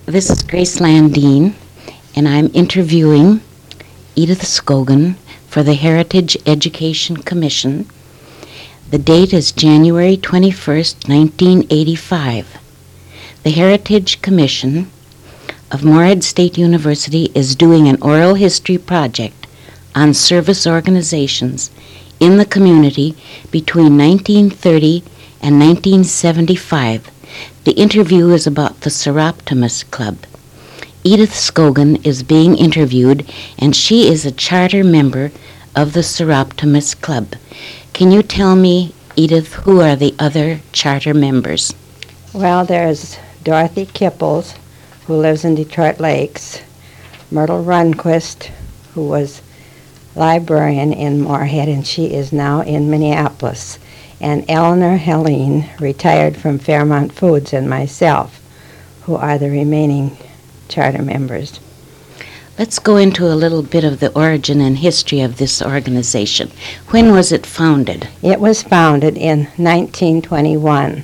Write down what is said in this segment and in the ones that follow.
This is Grace Landine, and I'm interviewing Edith Scogan for the Heritage Education Commission. The date is January 21st, 1985. The Heritage Commission of Morehead State University is doing an oral history project on service organizations in the community between 1930 and 1975. The interview is about the Seroptimus Club. Edith Scogan is being interviewed, and she is a charter member of the Seroptimus Club. Can you tell me, Edith, who are the other charter members? Well, there's Dorothy Kipples, who lives in Detroit Lakes, Myrtle Runquist, who was librarian in Morehead, and she is now in Minneapolis, and Eleanor Helene, retired from Fairmont Foods, and myself, who are the remaining charter members. Let's go into a little bit of the origin and history of this organization. When was it founded? It was founded in 1921.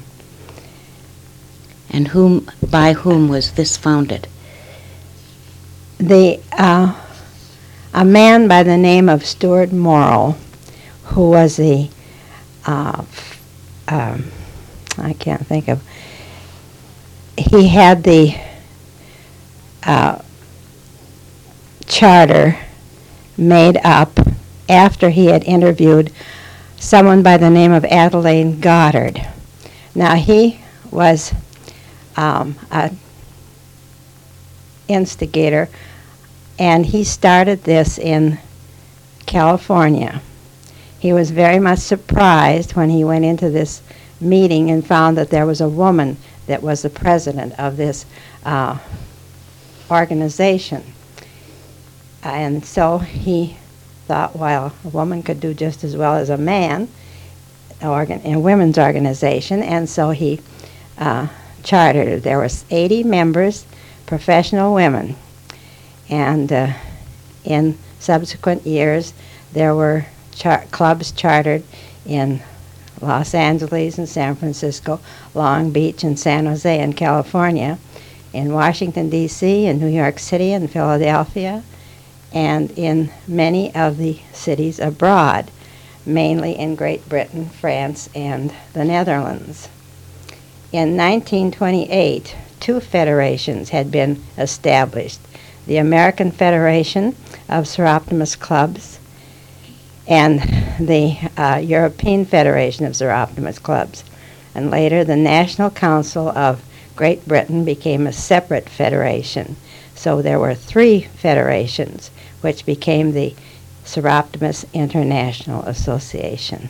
And by whom was this founded? A man by the name of Stuart Morrill, who was the I can't think of. He had the charter made up after he had interviewed someone by the name of Adelaide Goddard. Now, he was an instigator, and he started this in California. He was very much surprised when he went into this meeting and found that there was a woman that was the president of this organization. And so he thought, well, a woman could do just as well as a man in a women's organization, and so he chartered it. There was 80 members, professional women, and in subsequent years there were clubs chartered in Los Angeles and San Francisco, Long Beach and San Jose in California, in Washington, D.C., in New York City and Philadelphia, and in many of the cities abroad, mainly in Great Britain, France, and the Netherlands. In 1928, two federations had been established, the American Federation of Seroptimus Clubs and the European Federation of Seroptimus Clubs. And later, the National Council of Great Britain became a separate federation. So there were three federations, which became the Seroptimus International Association.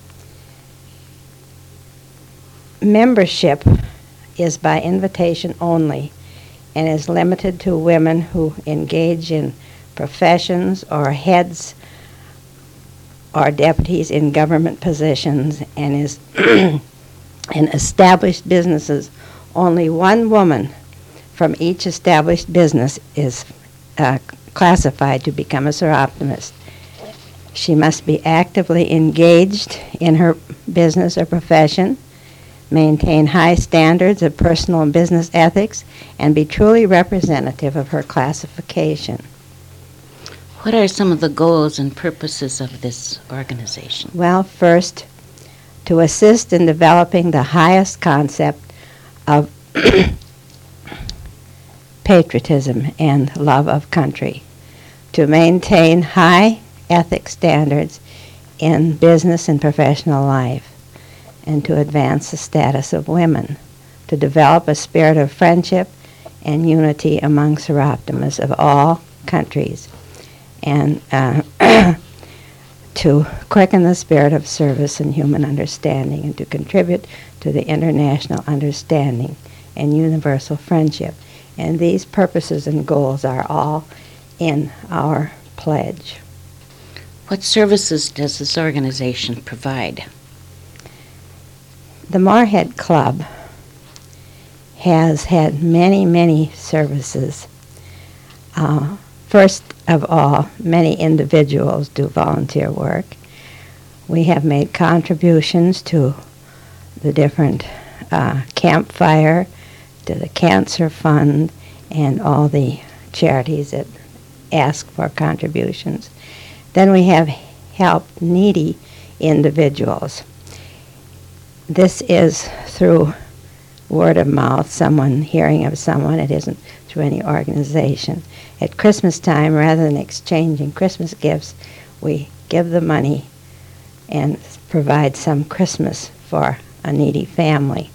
Membership is by invitation only and is limited to women who engage in professions or heads or deputies in government positions, and is in established businesses. Only one woman from each established business is classified to become a Seroptimist. She must be actively engaged in her business or profession, maintain high standards of personal and business ethics, and be truly representative of her classification. What are some of the goals and purposes of this organization? Well, first, to assist in developing the highest concept of patriotism and love of country, to maintain high ethic standards in business and professional life, and to advance the status of women, to develop a spirit of friendship and unity among Seroptimus of all countries, and to quicken the spirit of service and human understanding, and to contribute to the international understanding and universal friendship. And these purposes and goals are all in our pledge. What services does this organization provide? The Morehead Club has had many, many services. First of all, many individuals do volunteer work. We have made contributions to the different campfire, to the Cancer Fund, and all the charities that ask for contributions. Then we have help needy individuals. This is through word of mouth, someone hearing of someone. It isn't through any organization. At Christmas time, rather than exchanging Christmas gifts, we give the money and provide some Christmas for a needy family.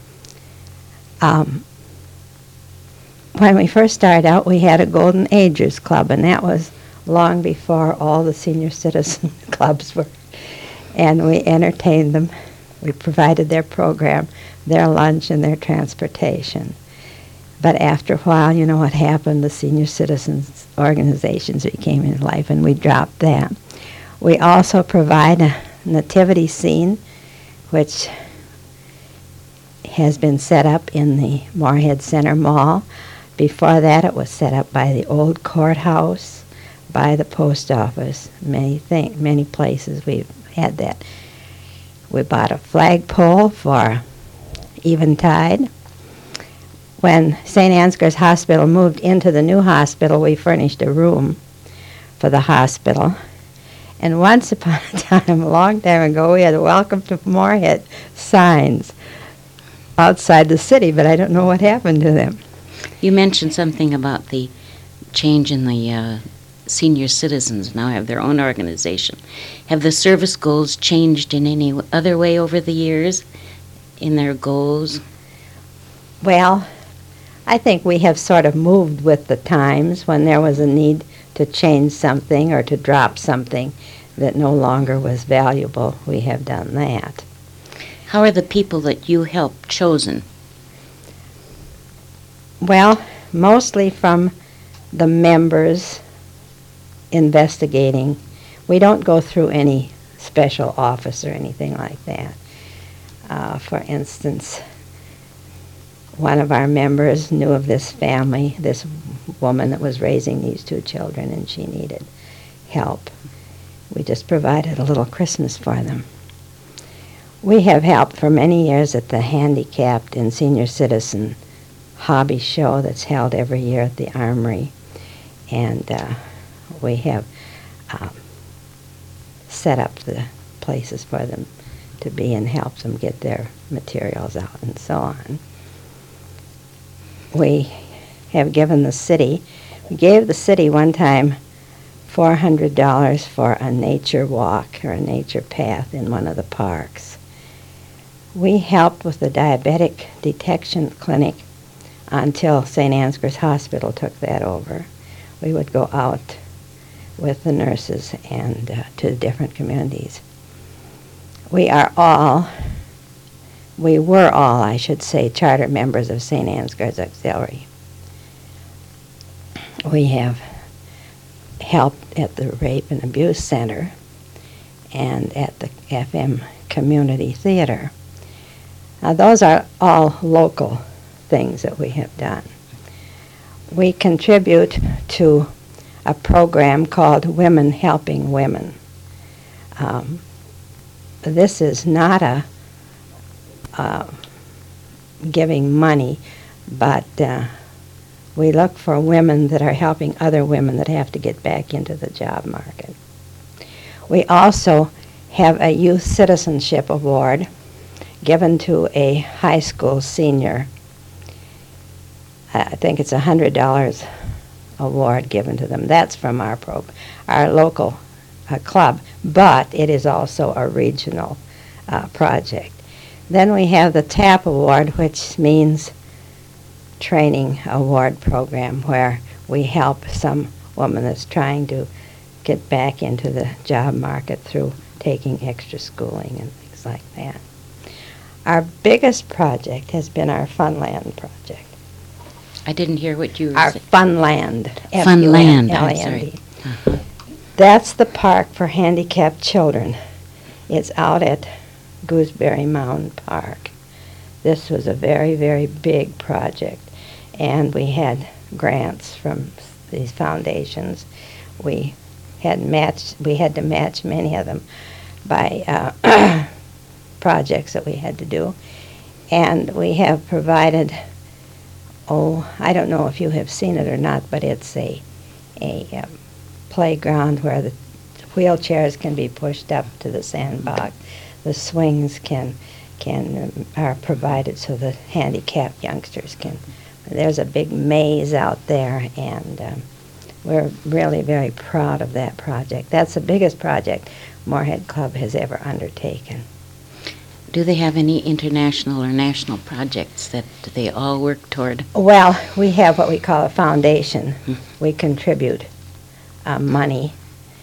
When we first started out, we had a Golden Agers Club, and that was long before all the senior citizen clubs were. And we entertained them. We provided their program, their lunch, and their transportation. But after a while, you know what happened? The senior citizens organizations became in life, and we dropped that. We also provide a nativity scene, which has been set up in the Moorhead Center Mall. Before that, it was set up by the old courthouse, by the post office, many places we've had that. We bought a flagpole for Eventide. When St. Ansgar's Hospital moved into the new hospital, we furnished a room for the hospital. And once upon a time, a long time ago, we had a Welcome to Moorhead signs outside the city, but I don't know what happened to them. You mentioned something about the change in the senior citizens now have their own organization. Have the service goals changed in any other way over the years in their goals? Well, I think we have sort of moved with the times. When there was a need to change something or to drop something that no longer was valuable, we have done that. How are the people that you help chosen? Well, mostly from the members investigating. We don't go through any special office or anything like that. For instance, one of our members knew of this family, this woman that was raising these two children, and she needed help. We just provided a little Christmas for them. We have helped for many years at the Handicapped and Senior Citizen Hobby Show that's held every year at the Armory. And we have set up the places for them to be and help them get their materials out and so on. We have given the city, we gave the city one time $400 for a nature walk or a nature path in one of the parks. We helped with the diabetic detection clinic until St. Ansgar's Hospital took that over. We would go out with the nurses and to the different communities. We were all, I should say, charter members of St. Ansgar's Auxiliary. We have helped at the Rape and Abuse Center and at the FM Community Theater. Now, those are all local things that we have done. We contribute to a program called Women Helping Women. This is not a giving money, but we look for women that are helping other women that have to get back into the job market. We also have a Youth Citizenship Award given to a high school senior. I think it's $100 award given to them. That's from our local club, but it is also a regional project. Then we have the TAP Award, which means Training Award Program, where we help some woman that's trying to get back into the job market through taking extra schooling and things like that. Our biggest project has been our Funland project. I didn't hear what you were Our saying. Funland. Funland, I'm F-U-N-L-A-N-D. sorry. That's the park for handicapped children. It's out at Gooseberry Mound Park. This was a very, very big project, and we had grants from these foundations. We had to match many of them by projects that we had to do, and we have provided oh, I don't know if you have seen it or not, but it's a playground where the wheelchairs can be pushed up to the sandbox. The swings are provided so the handicapped youngsters can. There's a big maze out there, and we're really very proud of that project. That's the biggest project Moorhead Club has ever undertaken. Do they have any international or national projects that they all work toward? Well, we have what we call a foundation. We contribute money.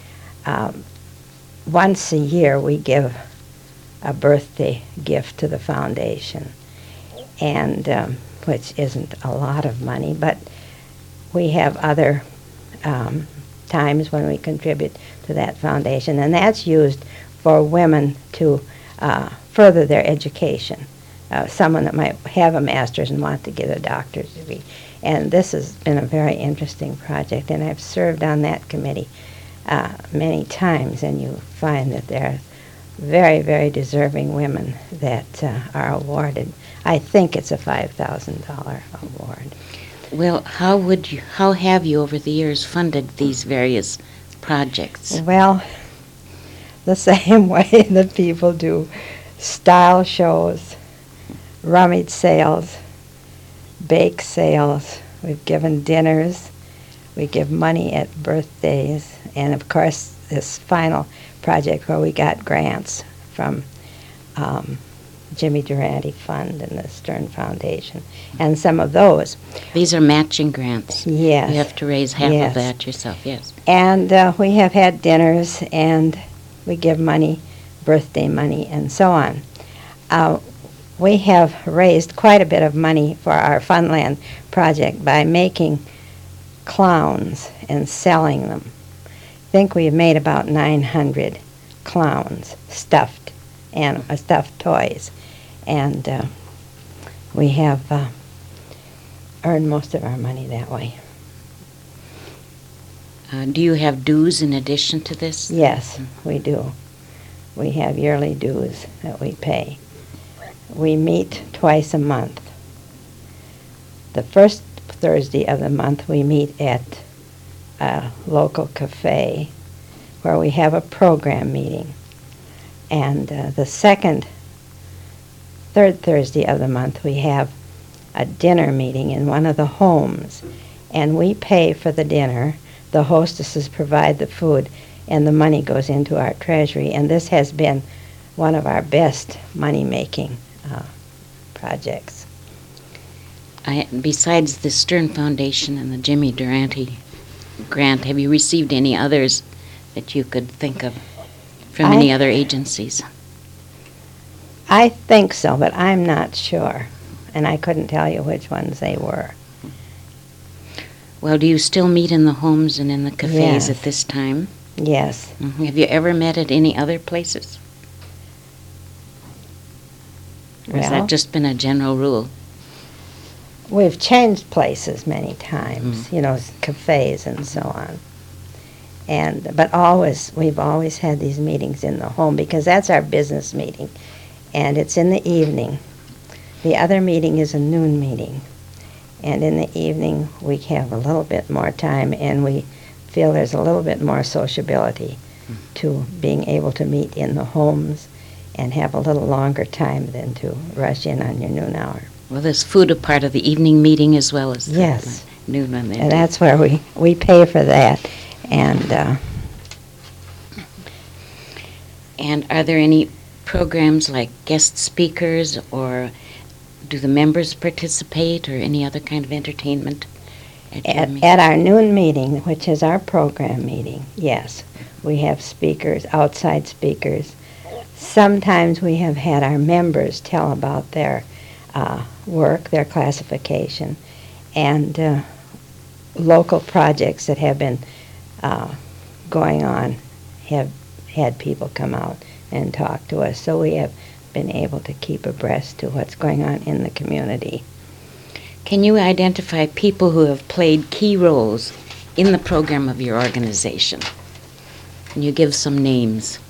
Once a year we give a birthday gift to the foundation, and which isn't a lot of money, but we have other times when we contribute to that foundation, and that's used for women to further their education. Someone that might have a master's and want to get a doctor's degree. And this has been a very interesting project, and I've served on that committee many times, and you find that there are very, very deserving women that are awarded. I think it's a $5,000 award. Well, how have you over the years funded these various projects? Well, the same way that people do style shows, rummage sales, bake sales. We've given dinners. We give money at birthdays. And, of course, this final project where we got grants from Jimmy Durante Fund and the Stern Foundation. And some of those. These are matching grants. Yes. You have to raise half Yes. of that yourself, yes. And we have had dinners, and we give money, birthday money, and so on. We have raised quite a bit of money for our Funland project by making clowns and selling them. I think we've made about 900 clowns, stuffed toys, and we have earned most of our money that way. Do you have dues in addition to this? Yes, we do. We have yearly dues that we pay. We meet twice a month. The first Thursday of the month we meet at a local cafe where we have a program meeting. And the third Thursday of the month we have a dinner meeting in one of the homes. And we pay for the dinner. The hostesses provide the food, and the money goes into our treasury. And this has been one of our best money-making projects. Besides the Stern Foundation and the Jimmy Durante grant, have you received any others that you could think of from any other agencies? I think so, but I'm not sure. And I couldn't tell you which ones they were. Well, do you still meet in the homes and in the cafes Yes. at this time? Yes. Mhm. Have you ever met at any other places? Or has Well, that just been a general rule? we've changed places many times, cafes and so on. But we've always had these meetings in the home because that's our business meeting, and it's in the evening. The other meeting is a noon meeting, and in the evening we have a little bit more time, and we feel there's a little bit more sociability to being able to meet in the homes and have a little longer time than to rush in on your noon hour. Well, there's food a part of the evening meeting as well as the Yes. noon one there. And that's where we pay for that. And are there any programs like guest speakers, or do the members participate, or any other kind of entertainment? At our noon meeting, which is our program meeting, yes, we have speakers, outside speakers. Sometimes we have had our members tell about their work, their classification, and local projects that have been going on have had people come out and talk to us. So we have been able to keep abreast to what's going on in the community. Can you identify people who have played key roles in the program of your organization? Can you give some names?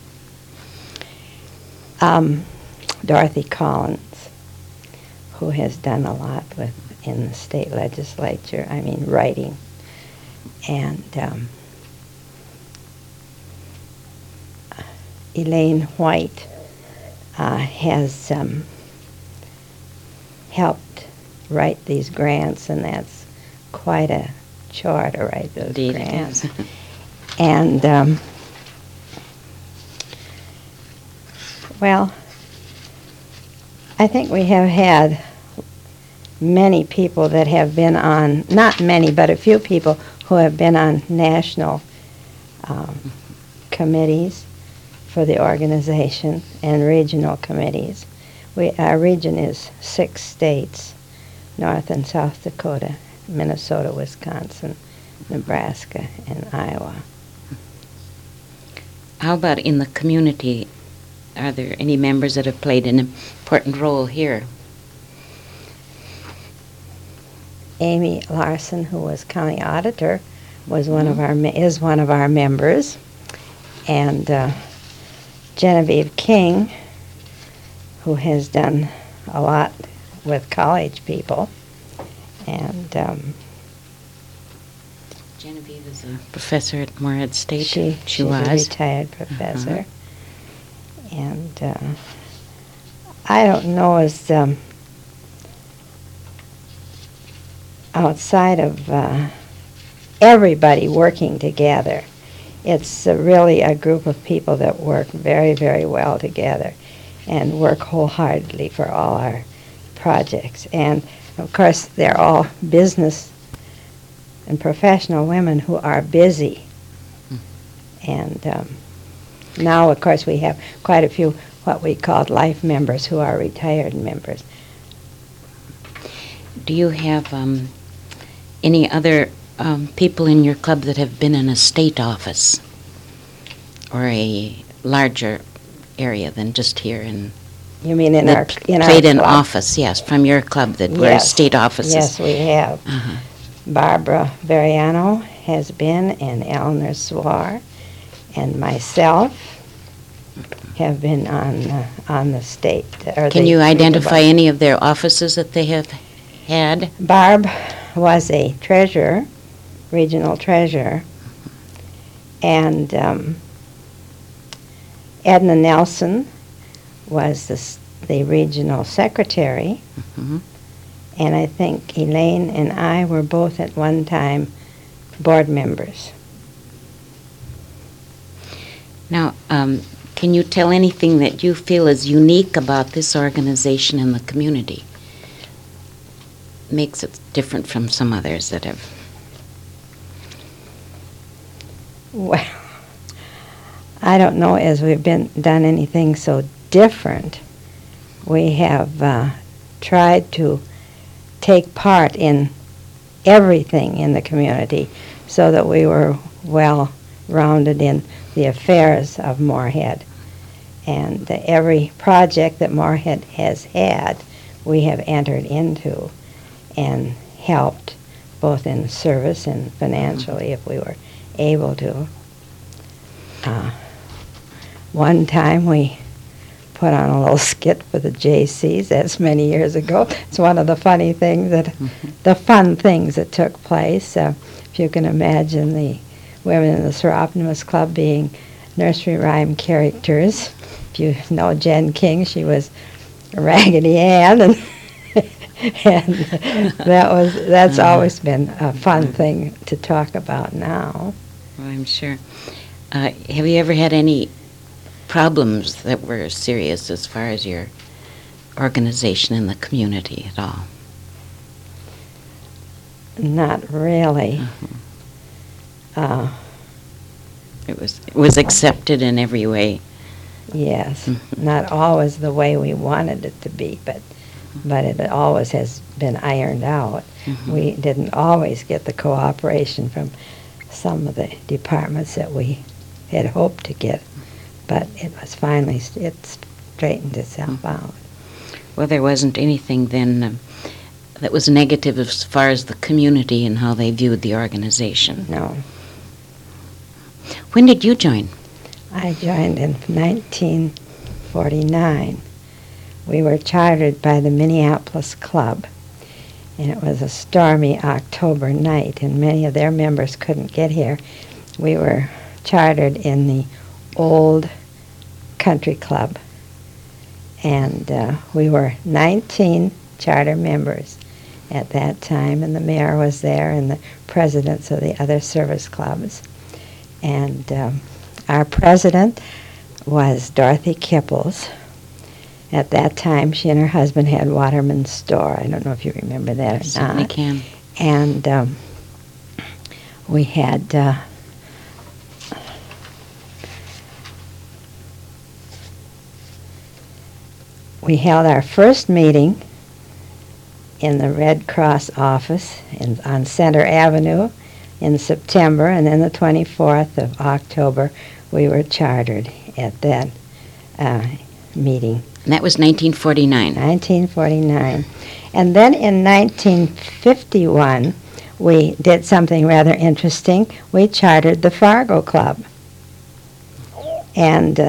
Dorothy Collins, who has done a lot with in the state legislature, writing. And Elaine White has helped write these grants, and that's quite a chore to write those Indeed, grants. it is. And, well, I think we have had many people that have been on, not many, but a few people who have been on national committees for the organization and regional committees. Our region is 6 states, North and South Dakota, Minnesota, Wisconsin, Nebraska, and Iowa. How about in the community? Are there any members that have played an important role here? Amy Larson, who was county auditor, was is one of our members, and Genevieve King, who has done a lot with college people, and Genevieve is a professor at Morehead State. She's was a retired professor, and I don't know as outside of everybody working together. It's really a group of people that work very, very well together and work wholeheartedly for all our projects. And, of course, they're all business and professional women who are busy. And now, of course, we have quite a few what we called life members who are retired members. Do you have any other people in your club that have been in a state office or a larger area than just here in? You mean in our played club? an office, yes, from your club that were Yes. state offices. Yes, we have. Uh-huh. Barbara Veriano has been, and Eleanor Swar, and myself have been on the state. Can you identify any of their offices that they have had? Barb was a treasurer, regional treasurer, and Edna Nelson was the regional secretary, Mhm. and I think Elaine and I were both at one time board members. Now, can you tell anything that you feel is unique about this organization in the community? Makes it different from some others that have. Well, I don't know as we've done anything so different. We have tried to take part in everything in the community so that we were well rounded in the affairs of Morehead. And every project that Morehead has had, we have entered into and helped both in service and financially if we were able to. One time we put on a little skit for the J.C.'s, that's many years ago. It's one of the funny things the fun things that took place. If you can imagine the women in the Seroptimus Club being nursery rhyme characters. If you know Jen King, she was Raggedy Ann, and that's always been a fun thing to talk about now. Well, I'm sure. Have you ever had any problems that were serious as far as your organization in the community at all? Not really. It was accepted in every way. Yes, not always the way we wanted it to be, but it always has been ironed out. We didn't always get the cooperation from some of the departments that we had hoped to get, but it straightened itself out. Well, there wasn't anything then that was negative as far as the community and how they viewed the organization. No. When did you join? I joined in 1949. We were chartered by the Minneapolis Club, and it was a stormy October night, and many of their members couldn't get here. We were chartered in the old country club, and we were 19 charter members at that time, and the mayor was there and the presidents of the other service clubs. And our president was Dorothy Kipples. At that time, she and her husband had Waterman's store. I don't know if you remember that or not. Certainly can. And we had we held our first meeting in the Red Cross office on Center Avenue in September, and then the 24th of October we were chartered at that meeting. And that was 1949. 1949. And then in 1951 we did something rather interesting. We chartered the Fargo Club. And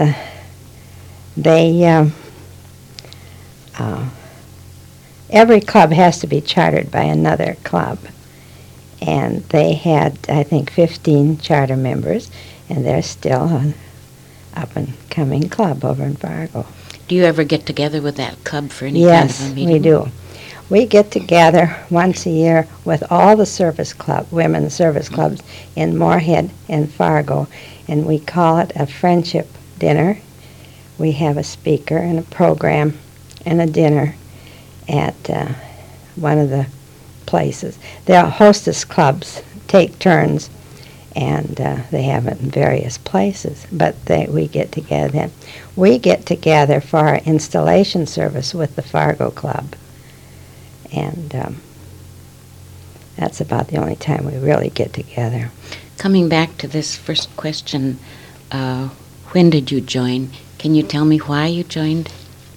every club has to be chartered by another club. And they had, I think, 15 charter members, and they're still an up-and-coming club over in Fargo. Do you ever get together with that club for any kind of a meeting? Yes, we do. We get together once a year with all the women's service clubs in Moorhead and Fargo, and we call it a friendship dinner. We have a speaker and a program and a dinner at one of the places. There are hostess clubs, take turns, and they have it in various places, but we get together then. We get together for our installation service with the Fargo Club, and that's about the only time we really get together. Coming back to this first question, when did you join? Can you tell me why you joined?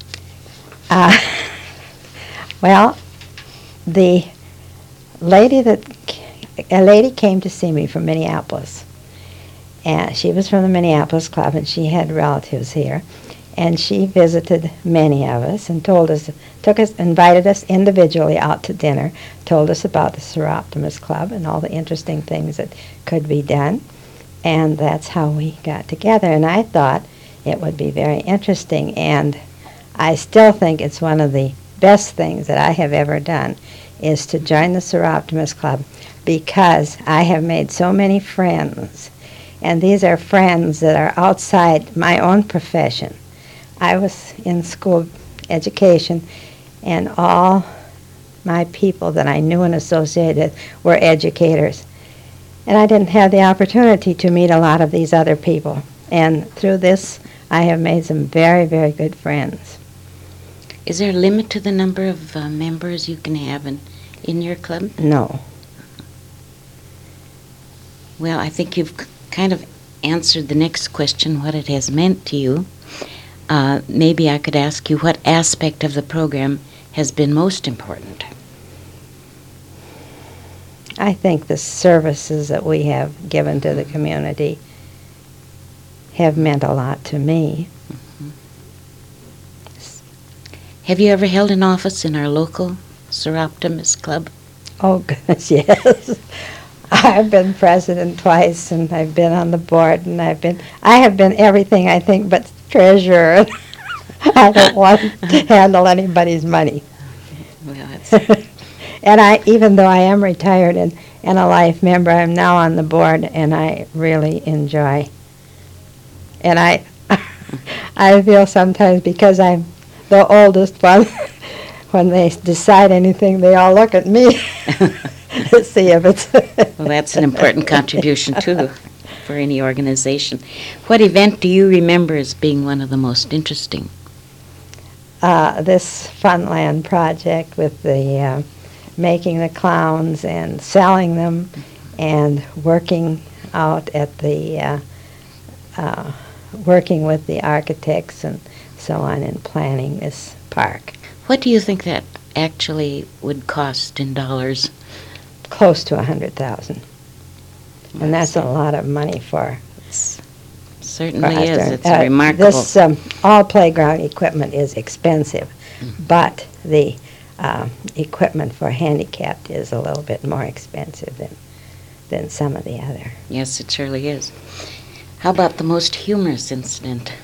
Well, a lady came to see me from Minneapolis, and she was from the Minneapolis Club, and she had relatives here, and she visited many of us and invited us individually out to dinner, told us about the Seroptimus Club and all the interesting things that could be done, and that's how we got together. And I thought it would be very interesting, and I still think it's one of the best things that I have ever done is to join the Seroptimus Club, because I have made so many friends, and these are friends that are outside my own profession. I was in school education, and all my people that I knew and associated were educators, and I didn't have the opportunity to meet a lot of these other people, and through this I have made some very, very good friends. Is there a limit to the number of members you can have in your club? No. Well, I think you've kind of answered the next question, what it has meant to you. Maybe I could ask you what aspect of the program has been most important? I think the services that we have given to the community have meant a lot to me. Mm-hmm. Have you ever held an office in our local Seroptimus Club? Oh, goodness, yes. I've been president twice, and I've been on the board, and I have been everything, I think, but treasurer. I don't want to handle anybody's money. Well, that's And even though I am retired and a life member, I'm now on the board, and I really enjoy. And I feel sometimes, because I'm the oldest one, when they decide anything, they all look at me to see if it's... Well, that's an important contribution, too, for any organization. What event do you remember as being one of the most interesting? This Funland project with the making the clowns and selling them and working out at the... working with the architects and so on in planning this park. What do you think that actually would cost in dollars? Close to $100,000. And that's a lot of money for... Certainly is. It's remarkable. This all playground equipment is expensive, but the equipment for handicapped is a little bit more expensive than some of the other. Yes, it surely is. How about the most humorous incident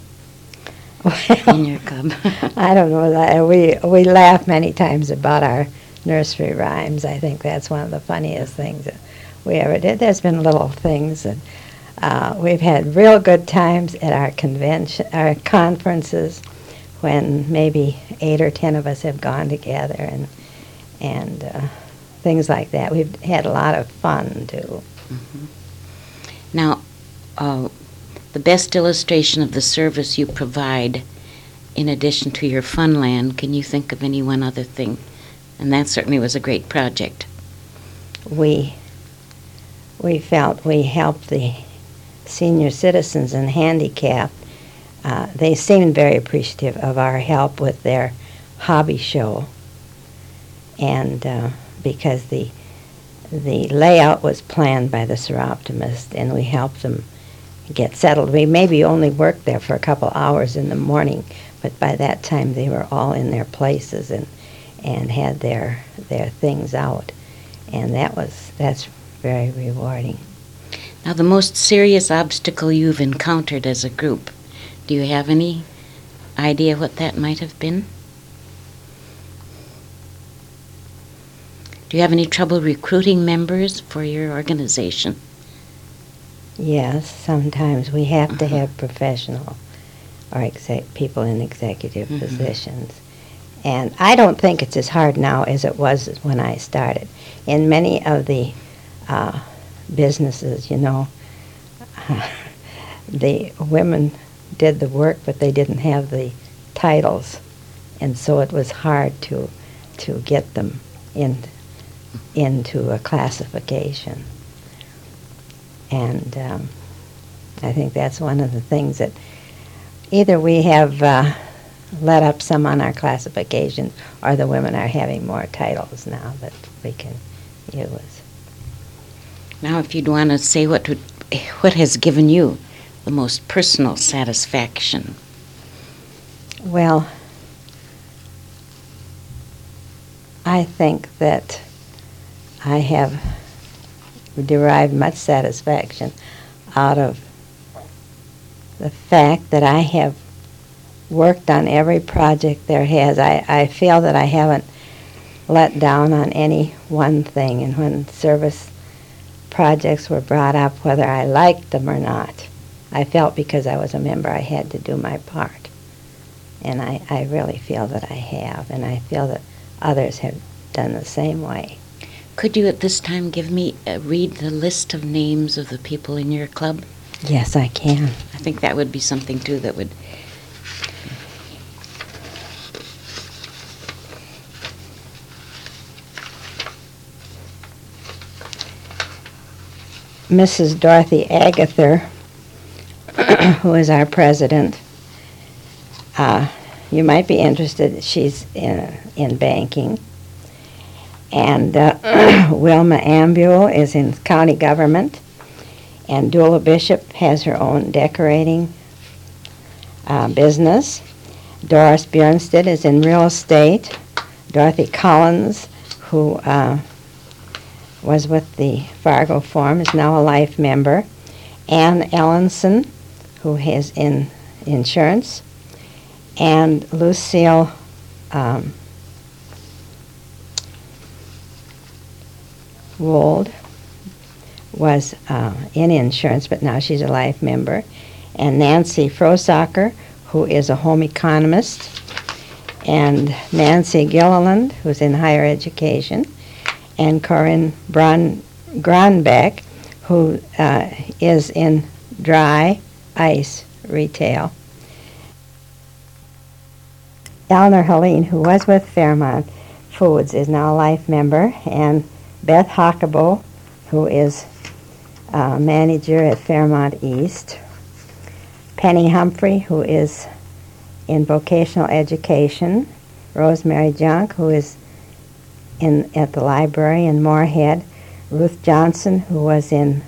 in your club? I don't know. We laugh many times about our nursery rhymes. I think that's one of the funniest things that we ever did. There's been little things, and we've had real good times at our conferences, when maybe 8 or 10 of us have gone together, and things like that. We've had a lot of fun too. Mm-hmm. Now, the best illustration of the service you provide, in addition to your Funland, can you think of any one other thing? And that certainly was a great project. We felt we helped the senior citizens and handicapped. They seemed very appreciative of our help with their hobby show, and because the layout was planned by the Seroptimist, and we helped them get settled. We maybe only worked there for a couple hours in the morning, but by that time they were all in their places and had their things out, and that's very rewarding. Now, the most serious obstacle you've encountered as a group, do you have any idea what that might have been? Do you have any trouble recruiting members for your organization? Yes, sometimes we have to have professional or people in executive positions. And I don't think it's as hard now as it was when I started. In many of the businesses, the women did the work, but they didn't have the titles, and so it was hard to get them into a classification. And I think that's one of the things that either we have let up some on our classification, or the women are having more titles now that we can use. Now, if you'd want to say what has given you the most personal satisfaction. Well, I think that I have derived much satisfaction out of the fact that I have worked on every project there has. I feel that I haven't let down on any one thing, and when service projects were brought up, whether I liked them or not, I felt because I was a member I had to do my part. And I really feel that I have, and I feel that others have done the same way. Could you at this time read the list of names of the people in your club? Yes, I can. I think that would be something too that would... Mrs. Dorothy Agather, who is our president. You might be interested. She's in banking. And Wilma Ambule is in county government. And Dula Bishop has her own decorating business. Doris Bjornsted is in real estate. Dorothy Collins, who was with the Fargo Forum, is now a life member. Ann Ellenson, who is in insurance. And Lucille Wold was in insurance, but now she's a life member. And Nancy Frosacker, who is a home economist. And Nancy Gilliland, who's in higher education. And Corinne Gronbeck, who is in dry ice retail. Eleanor Helene, who was with Fairmont Foods, is now a life member. And Beth Hockabo, who is manager at Fairmont East. Penny Humphrey, who is in vocational education. Rosemary Junk, who is at the library in Moorhead. Ruth Johnson, who was in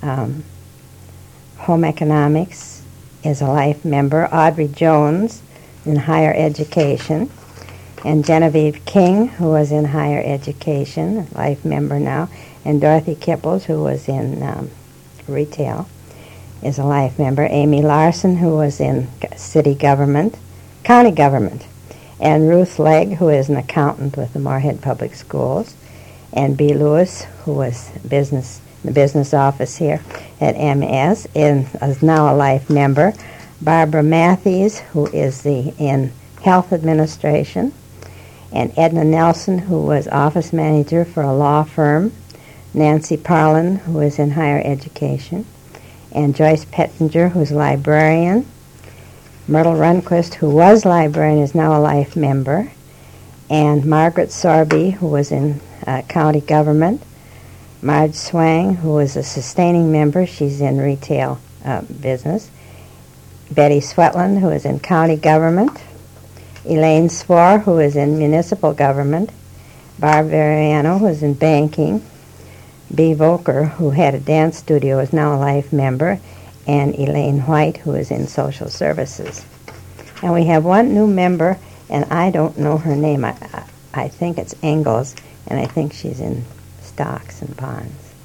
home economics, is a life member. Audrey Jones in higher education. and Genevieve King, who was in higher education, a life member now, and Dorothy Kipples, who was in retail, is a life member. Amy Larson, who was in city government, county government, and Ruth Legg, who is an accountant with the Moorhead Public Schools, and B. Lewis, who was the business office here at MS, and is now a life member. Barbara Matthews, who is in health administration, and Edna Nelson, who was office manager for a law firm. Nancy Parlin, who is in higher education, and Joyce Pettinger, who's a librarian. Myrtle Runquist, who was librarian, is now a life member, and Margaret Sorby, who was in county government. Marge Swang, who is a sustaining member, she's in retail business. Betty Swetland, who is in county government. Elaine Swore, who is in municipal government. Barb Variano, who is in banking. B. Volker, who had a dance studio, is now a life member. And Elaine White, who is in social services. And we have one new member, and I don't know her name. I think it's Engels, and I think she's in stocks and bonds.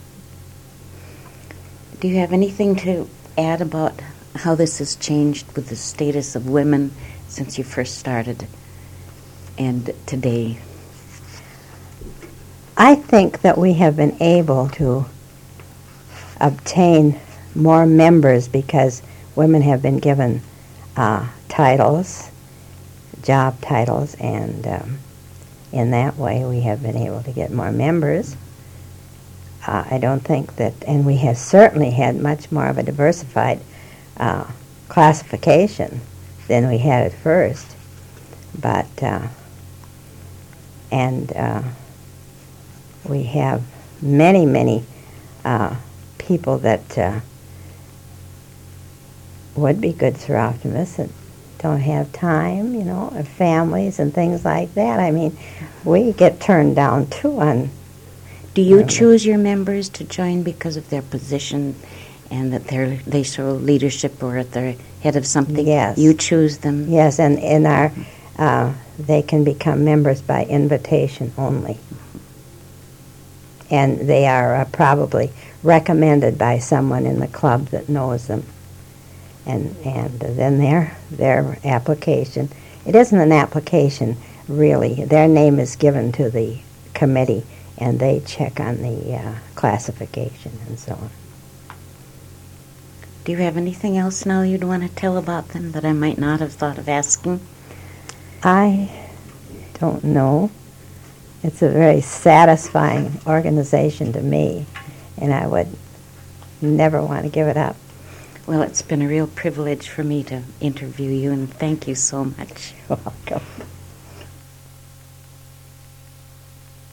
Do you have anything to add about how this has changed with the status of women since you first started and today? I think that we have been able to obtain more members because women have been given titles, job titles, and in that way we have been able to get more members. I don't think that, and we have certainly had much more of a diversified classification than we had at first. But, we have many people that would be good Soroptimists that don't have time, or families and things like that. I mean, we get turned down too on. Do you choose your members to join because of their position and that they show leadership or at the head of something? Yes. You choose them? Yes, and in our they can become members by invitation only. And they are probably recommended by someone in the club that knows them. And then their application, it isn't an application really, their name is given to the committee and they check on the classification and so on. Do you have anything else now you'd want to tell about them that I might not have thought of asking? I don't know. It's a very satisfying organization to me, and I would never want to give it up. Well, it's been a real privilege for me to interview you, and thank you so much. You're welcome.